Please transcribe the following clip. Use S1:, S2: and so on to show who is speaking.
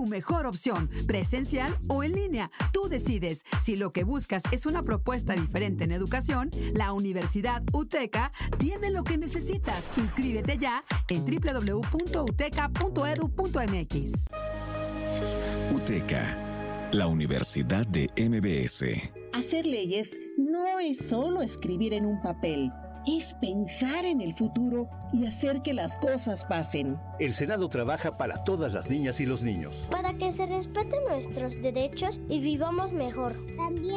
S1: mejor opción, presencial o en línea. Tú decides. Si lo que buscas es una propuesta diferente en educación, la Universidad UTECA tiene lo que necesitas. Inscríbete ya en www.uteca.edu.mx.
S2: UTECA, la Universidad de MBS.
S3: Hacer leyes no es solo escribir en un papel, es pensar en el futuro y hacer que las cosas pasen.
S4: El Senado trabaja para todas las niñas y los niños.
S5: Para que se respeten nuestros derechos y vivamos mejor.
S6: También